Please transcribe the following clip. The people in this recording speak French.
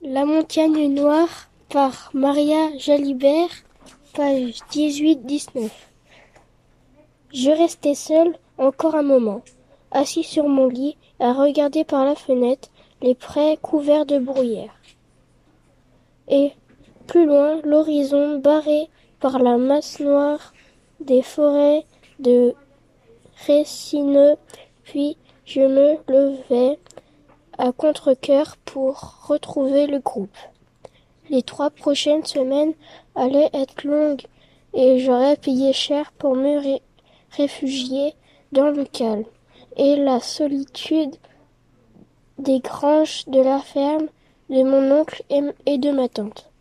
La montagne noire par Maria Jalibert, page 18-19. Je restai seul encore un moment, assis sur mon lit, à regarder par la fenêtre les prés couverts de bruyère. Et, plus loin, l'horizon barré par la masse noire des forêts de résineux, puis je me levai à contre-cœur pour retrouver le groupe. Les 3 prochaines semaines allaient être longues et j'aurais payé cher pour me réfugier dans le calme et la solitude des granges de la ferme de mon oncle et de ma tante.